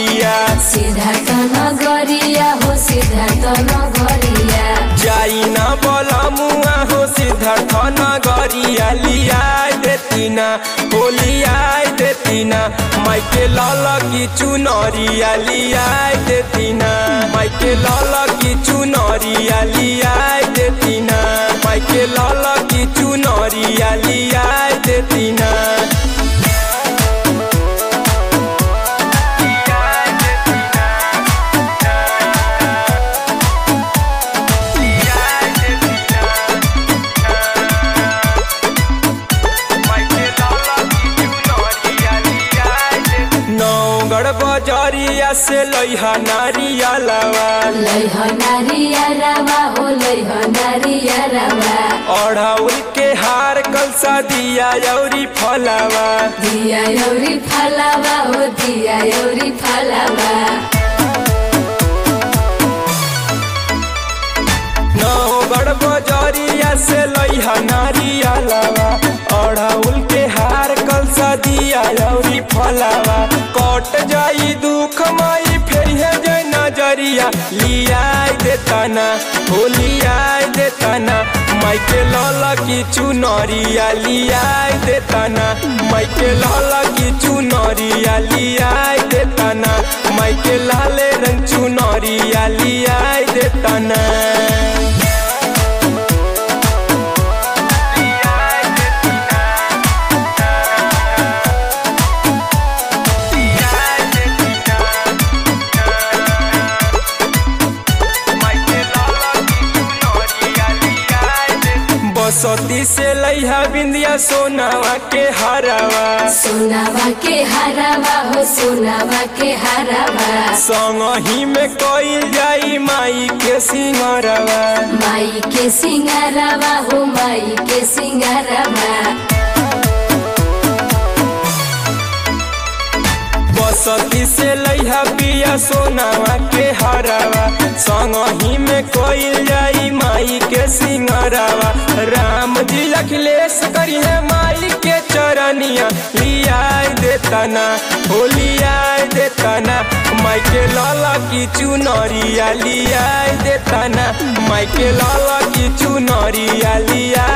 नगरिया सिद्धार्थ नगरिया हो सिद्धार्थ नगरिया जाई ना बलमुआ हो सिद्धार्थ नगरिया लिया देतीना होलिया देतीना माइके लाल की चुनरिया लिया देतीना माइके लाल की चुनरिया लिया देतीना माइके लाल की चुनरिया लिया देतीना बजरिया से लइहा नारिया लावा लइहा नारिया रावा हो लइहा नारिया रावा अढ़ाउल के हार कलसा दिया यौरी फलावा दिया यौरी फलावा हो दिया यौरी फलावा नौगढ़ बजरिया से लइहा नारिया लावा अढ़ाउल के हार कलसा दिया यौरी फलावा कट जाई दुख माई फिर है जय नजरिया लिया देताना हो लिया देताना माइके लाला की चुनरिया लिया देताना माइके लाला की चुनरिया लिया देताना माइके लाले रंग चुनरिया लिया देताना सती से लइहा बिंदिया सोनावा के हरावा सोनावा के हरावा हो सोनावा के हरावा संगही में कोइल जाई माई के सिंगारवा माई के सिंगारवा हो माई के सिंगारवा बसती से लइहा पिया सोनावा के हरावा संगही में कोइल जाई माई के सिंगारवा राम जी अखिलेश करी है माई के चरनिया लिया देताना हो लिया देताना माई के लाला की चुनरिया लिया देताना माई के लाला की चुनरिया लिया